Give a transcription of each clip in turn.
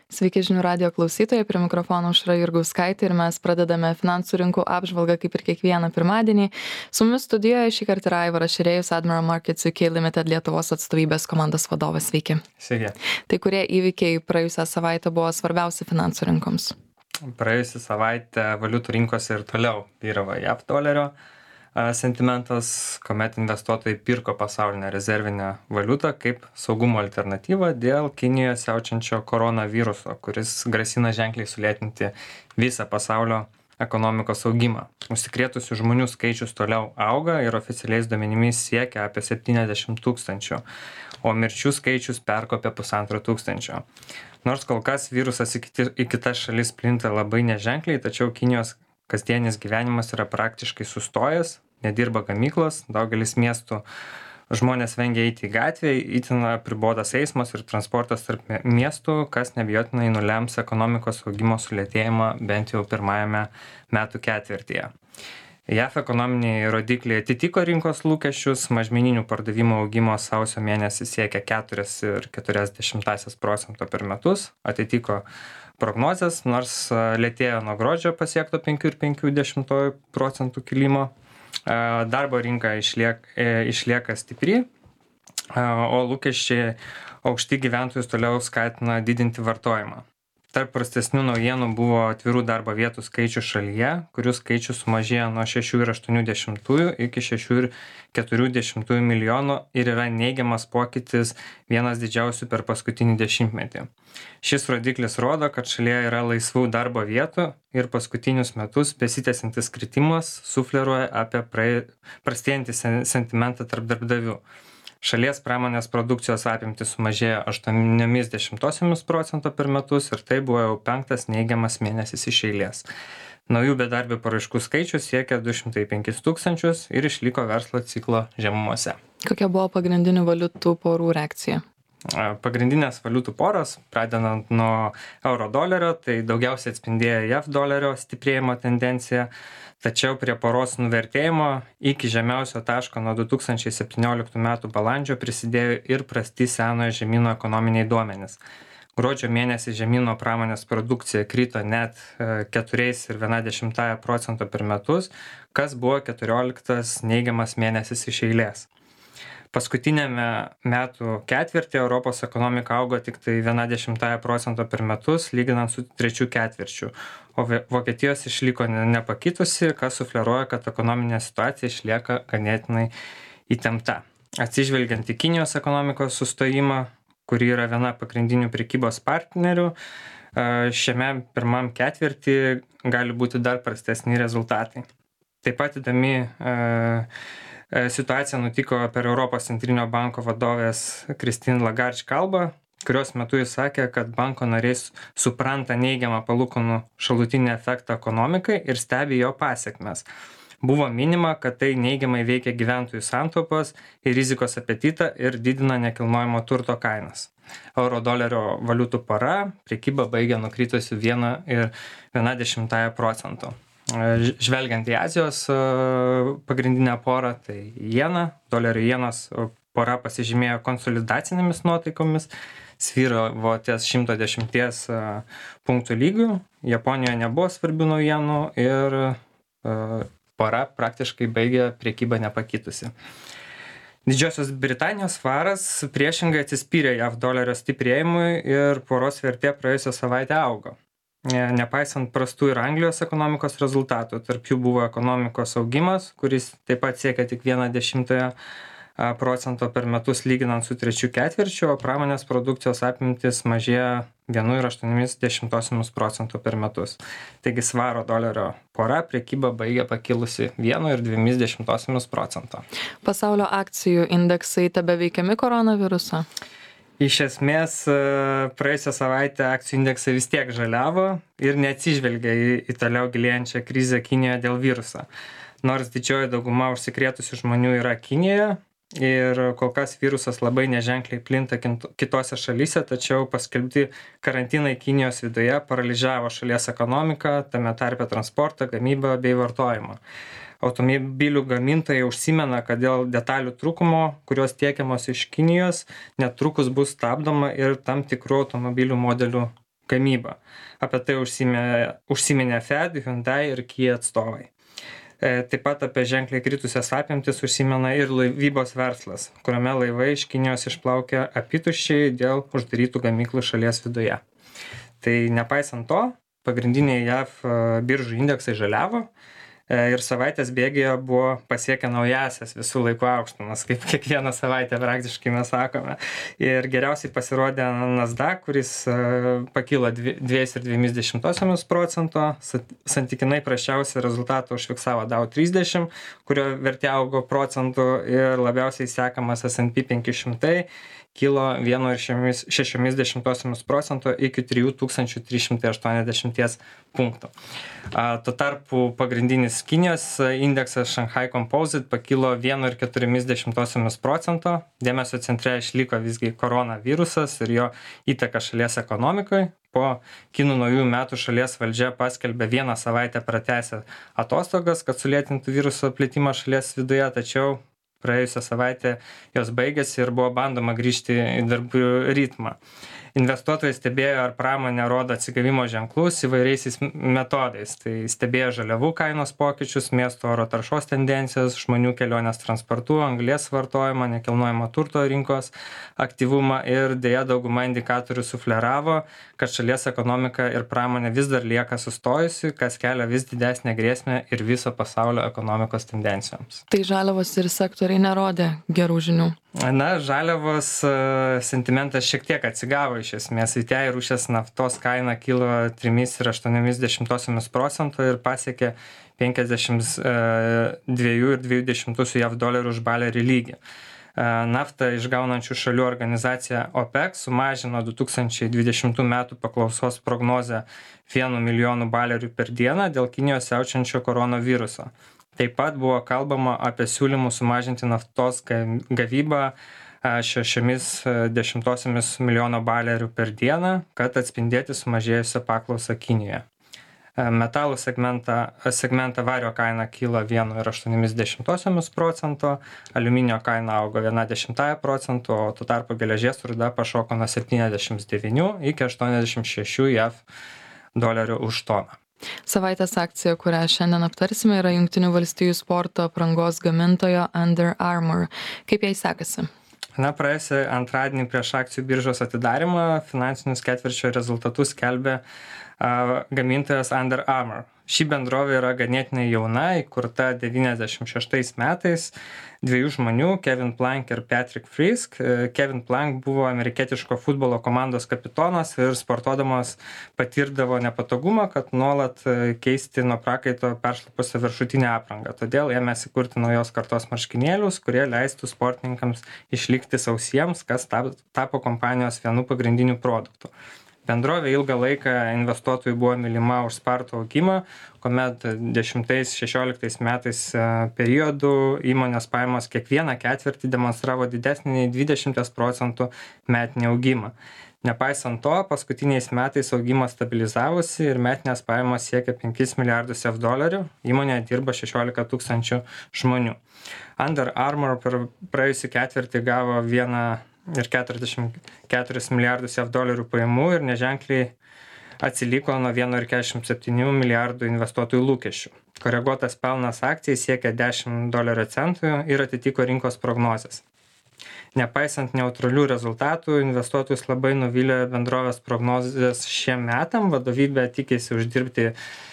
Sveiki žinių radijo klausytojai, prie mikrofono Aušra Jurgauskaitė ir mes pradedame finansų rinkų apžvalgą kaip ir kiekvieną pirmadienį. Su mumis studijoje šį kartą yra Aivaras Širėjus, Admiral Markets UK Limited Lietuvos atstovybės komandos vadovas. Sveiki. Sveiki. Tai kurie įvykiai praėjusią savaitę buvo svarbiausi finansų rinkoms? Praėjusią savaitę valiutų rinkose ir toliau vyravo JAV dolerio sentimentas, kuomet investuotojai pirko pasaulinę rezervinę valiutą kaip saugumo alternatyvą dėl Kinijoje siaučiančio koronaviruso, kuris grasina ženkliai sulėtinti visą pasaulio ekonomikos augimą. Užsikrėtusių žmonių skaičius toliau auga ir oficialiais duomenimis siekia apie 70 000, o mirčių skaičius perkopė 1500. Nors kol kas virusas į kitas šalis plinta labai neženkliai, tačiau Kinijos kasdienis gyvenimas yra praktiškai sustojęs, nedirba gamyklos, daugelis miestų žmonės vengia eiti į gatvę, itin apribotas eismas ir transportas tarp miestų, kas neabejotinai nulems ekonomikos augimo sulėtėjimą bent jau pirmajame metų ketvirtyje. JAF ekonominiai rodikliai atitiko rinkos lūkesčius, mažmeninių pardavimų augimo sausio mėnesį siekia 4,4% per metus, atitiko prognozes, nors lėtėjo nuo gruodžio pasiekto 5,5% kilimo. Darbo rinka išlieka stipri, o lūkesčiai aukšti gyventojus toliau skatina didinti vartojimą. Tarp prastesnių naujienų buvo atvirų darbo vietų skaičius šalyje, kurių skaičius sumažėjo nuo 6,8 iki 6,4 milijonų ir yra neigiamas pokytis, vienas didžiausių per paskutinį dešimtmetį. Šis rodiklis rodo, kad šalyje yra laisvų darbo vietų ir paskutinius metus besitęsiantis kritimas sufleruoja apie prastėjantį sentimentą tarp darbdavių. Šalies pramonės produkcijos apimtis sumažėjo 0,8% per metus ir tai buvo jau 5 neigiamas mėnesis iš eilės. Naujų bedarbių paraiškų skaičius siekia 205 000 ir išliko verslo ciklo žemumose. Kokia buvo pagrindinių valiutų porų reakcija? Pagrindinės valiutų poros, pradedant nuo euro dolerio, tai daugiausiai atspindėjo JAV dolerio stiprėjimo tendenciją, tačiau prie poros nuvertėjimo iki žemiausio taško nuo 2017 metų balandžio prisidėjo ir prasti senojo žemyno ekonominiai duomenys. Gruodžio mėnesį žemyno pramonės produkcija krito net 4,1% per metus, kas buvo 14 neigiamas mėnesis iš eilės. Paskutinėme metų ketvirtyje Europos ekonomika augo tik tai 0,1% per metus, lyginant su trečiu ketvirčiu, o Vokietijos išliko nepakitusi, kas sufleruoja, kad ekonominė situacija išlieka ganėtinai įtempta. Atsižvelgiant į Kinijos ekonomikos sustojimą, kuri yra viena pagrindinių prekybos partnerių, šiame pirmam ketvirtį gali būti dar prastesni rezultatai. Taip pat įdomi situacija nutiko per Europos centrinio banko vadovės Christine Lagarde kalbą, kurios metu jis sakė, kad banko nariai supranta neigiamą palūkanų šalutinį efektą ekonomikai ir stebi jo pasekmes. Buvo minima, kad tai neigiamai veikia gyventojų santaupas ir rizikos apetitą ir didina nekilnojamo turto kainas. Euro dolerio valiutų pora prekyba baigė nukritusi 1,1%. Žvelgiant į Azijos pagrindinę porą, tai jena, dolerio jenos pora pasižymėjo konsolidacinėmis nuotaikomis, svyravo ties 110 punktų lygių, Japonijoje nebuvo svarbių naujienų ir pora praktiškai baigė priekybą nepakitusi. Didžiosios Britanijos svaras priešingai atsispyrė JAV dolerio stiprėjimui ir poros vertė praėjusią savaitę augo. Nepaisant prastų ir Anglijos ekonomikos rezultatų, tarp jų buvo ekonomikos augimas, kuris taip pat siekia tik 0,1% per metus lyginant su trečiu ketvirčiu, o pramonės produkcijos apimtis mažėjo 1,8% per metus. Taigi svaro dolerio pora prekyba baigė pakilusi 1,2%. Pasaulio akcijų indeksai tebeveikiami koronaviruso? Iš esmės, praėjusią savaitę akcijų indeksai vis tiek žaliavo ir neatsižvelgia į toliau gilėjančią krizę Kinijoje dėl viruso. Nors didžioji dauguma užsikrėtusių žmonių yra Kinijoje ir kol kas virusas labai neženkliai plinta kitose šalyse, tačiau paskelbti karantinai Kinijos viduje paralyžiavo šalies ekonomiką, tame tarpe transportą, gamybą bei vartojimą. Automobilių gamintojai užsimena, kad dėl detalių trūkumo, kurios tiekiamos iš Kinijos, netrukus bus stabdoma ir tam tikrų automobilių modelių gamybą. Apie tai užsiminė Fed, Hyundai ir Kia atstovai. Taip pat apie ženkliai kritusias apimtis užsimena ir laivybos verslas, kuriame laivai iš Kinijos išplaukia apituščiai dėl uždarytų gamyklų šalies viduje. Tai nepaisant to, pagrindiniai JAV biržų indeksai žaliavo ir savaitės bėgyje buvo pasiekę naujasias visų laikų aukštumas, kaip kiekvieną savaitę praktiškai mes sakome. Ir geriausiai pasirodė Nasdaq, kuris pakilo 2,2%, santykinai prasčiausią rezultatą užfiksavo Dow 30, kurio vertė augo procentų, ir labiausiai sekamas S&P 500 kilo 1,6% iki 3380 punktų. Tuo tarpu pagrindinis Kinijos indeksas Shanghai Composite pakilo 1,4%. Dėmesio centre išliko visgi koronavirusas ir jo įtaka šalies ekonomikai. Po Kinų naujųjų metų šalies valdžia paskelbė 1 savaitę pratęsę atostogas, kad sulėtintų viruso plitimą šalies viduje, tačiau praėjusią savaitę jos baigėsi ir buvo bandoma grįžti į darbų ritmą. Investuotojai stebėjo, ar pramonė rodo atsigavimo ženklus įvairiais metodais. Tai stebėjo žaliavų kainos pokyčius, miesto oro taršos tendencijas, žmonių kelionės transportų, anglies vartojimą, nekilnojamo turto rinkos aktyvumą, ir dėja dauguma indikatorių sufleravo, kad šalies ekonomika ir pramonė vis dar lieka sustojusi, kas kelia vis didesnę grėsmę ir viso pasaulio ekonomikos tendencijoms. Tai žaliavos ir sektoriai nerodė gerų žinių. Na, žaliavos sentimentas šiek tiek atsigavo iš esmės. Vytei rūšies naftos kaina kilo 3,80% ir pasiekė 52,2 JAV dolerių už barelį lygį. Naftą išgaunančių šalių organizacija OPEC sumažino 2020 metų paklausos prognozę 1 milijonų barelių per dieną dėl Kinijos siaučiančio koronaviruso. Taip pat buvo kalbama apie siūlymus sumažinti naftos gavybą 0,6 milijono barelių per dieną, kad atspindėti sumažėjusią paklausą Kinijoje. Metalų segmentą vario kaina kyla 1,8%, aliuminio kaina augo 0,1%, o tuo tarpu geležies rūda pašoko nuo 79 iki 86 JAV dolerių už toną. Savaitės akcija, kurią šiandien aptarsime, yra Jungtinių valstijų sporto aprangos gamintojo Under Armour. Kaip jai sekasi? Na, praėjusią antradienį prieš akcijų biržos atidarimą finansinius ketvirčio rezultatus skelbė gamintojas Under Armour. Ši bendrovė yra ganėtinai jauna, įkurta 96 metais, dviejų žmonių, Kevin Plank ir Patrick Frisk. Kevin Plank buvo amerikietiško futbolo komandos kapitonas ir sportuodamas patirdavo nepatogumą, kad nuolat keisti nuo prakaito peršlapusią viršutinę aprangą. Todėl ėmėsi kurti naujos kartos marškinėlius, kurie leistų sportininkams išlikti sausiems, kas tapo kompanijos vienu pagrindinių produktų. Bendrovė ilgą laiką investuotojų buvo mylima už spartų augimą, kuomet 10-16 metais periodų įmonės pajamos kiekvieną ketvirtį demonstravo didesnį nei 20% metinį augimą. Nepaisant to, paskutiniais metais augimas stabilizavosi ir metinės pajamos siekia 5 milijardus JAV dolerių, įmonėje dirba 16 tūkstančių žmonių. Under Armour per praėjusį ketvirtį gavo 1,44 milijardus JAV dolerių pajamų ir neženkliai atsiliko nuo 1,47 milijardų investuotojų lūkesčių. Koreguotas pelnas akcijai siekia $10 ir atitiko rinkos prognozes. Nepaisant neutralių rezultatų, investuotojus labai nuvylė bendrovės prognozės šiem metam. Vadovybė tikisi uždirbti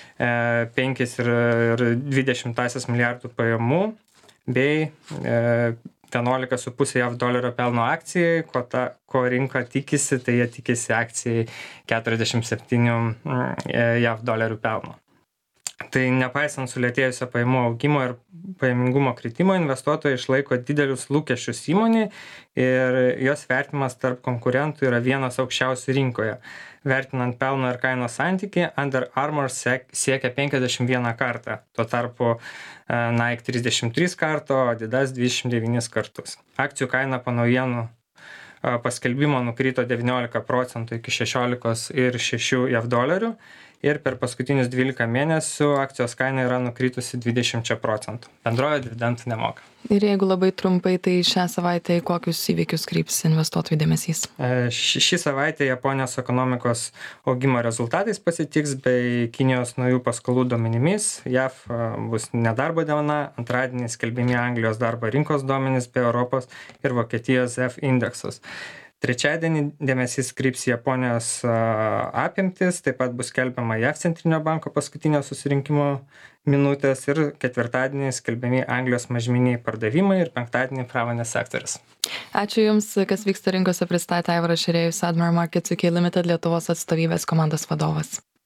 5,20 milijardų pajamų bei 11,5 JAV dolerio pelno akcijai, ko rinka tikisi, tai jie tikisi akcijai 47 JAV dolerių pelno. Tai nepaisant sulėtėjusio pajamų augimo ir pajamingumo kritimo, investuotojai išlaiko didelius lūkesčius įmonei ir jos vertinimas tarp konkurentų yra vienas aukščiausių rinkoje. Vertinant pelno ir kainos santykį, Under Armour siekia 51 kartą, tuo tarpu Nike 33 karto, Adidas 29 kartus. Akcijų kaina po naujienų paskelbimo nukrito 19% iki 16,6 JAV dolerių ir per paskutinius 12 mėnesių akcijos kaina yra nukritusi 20%. Bendrojo dividendų nemoka. Ir jeigu labai trumpai, tai šią savaitę į kokius įvykius kryps investuotojų dėmesys? Šį savaitę Japonijos ekonomikos augimo rezultatais pasitiks bei Kinijos naujų paskolų duomenimis. JAV bus nedarbo diena, antradienį skelbiami Anglijos darbo rinkos duomenys bei Europos ir Vokietijos F indeksus. Trečiadienį dėmesys kryps į Japonijos apimtis, taip pat bus skelbiama JAV centrinio banko paskutinio susirinkimo minutės ir ketvirtadienį skelbiami Anglijos mažmeniniai pardavimai ir penktadienį pramonės sektorius. Ačiū Jums, kas vyksta rinkose pristatė Aivaras Šerėjus, Admiral Markets UK Limited Lietuvos atstovybės komandos vadovas.